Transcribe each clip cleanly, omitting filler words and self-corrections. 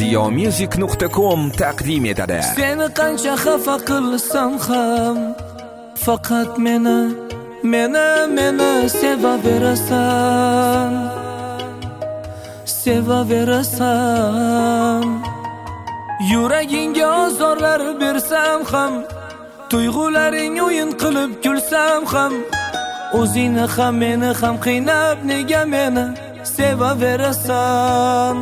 ziyomusic.com taqdim etadi. Seni qancha xafa qilsam ham faqat meni sevaverasan, sevaverasan. Yuragingga ozorlar bersam ham, tuyg'ularing o'yin qilib kulsam ham, o'zingni ham meni ham qiynab nega meni sevaverasan,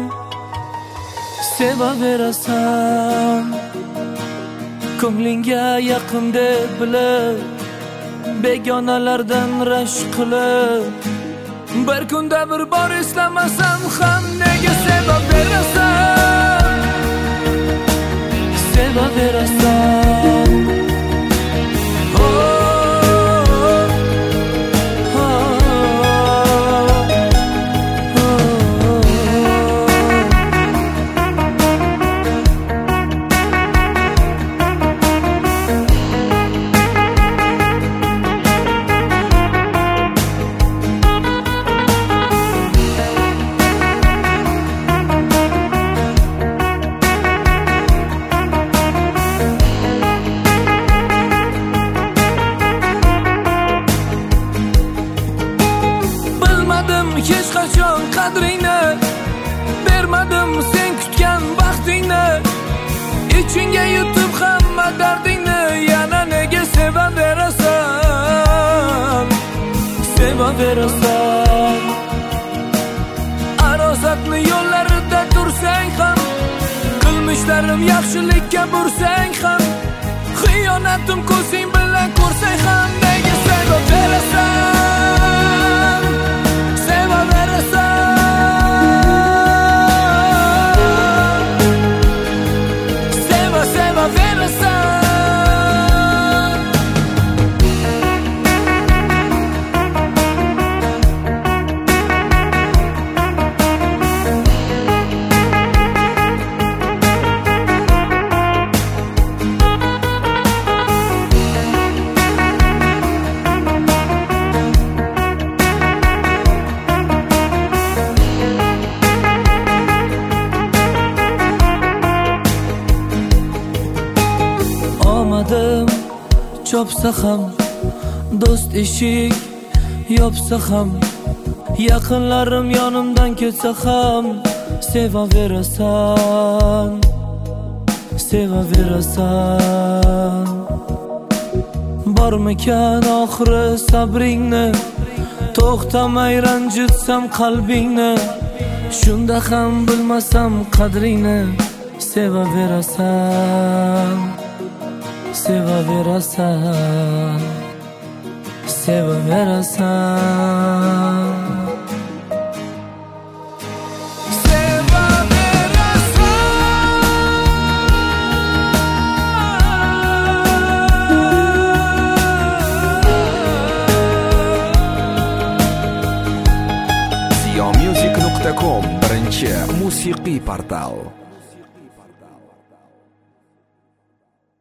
sevaverasan. Ko'nglingga yaqin deb bilib, begonalardan rashk qilib, bir kunda bir bor eslamasam ham nega sevaverasan, sevaverasan. Hech qachon qadringni bermadim sen kutgan baxtingni, ichingga yutib hamma dardingni yana nega sevaverasan, sevaverasan. Arosatni yo'llarida tursang ham, qilmishlarim yaxshilikka bursang ham, xiyonatim ko'zing bilan ko'rsang ham nega sevaverasan, omadim chopsa ham, do'st eshik yopsa ham, yaqinlarim yonimdan ketsa ham sevaverasan, sevaverasan. Bormikan oxiri sabringni, to'xtamay ranjitsam qalbingni, shunda ham bilmasam qadringni sevaverasan, sevaverasan, sevaverasan. ziyomusic.com birinchi musiqiy portal.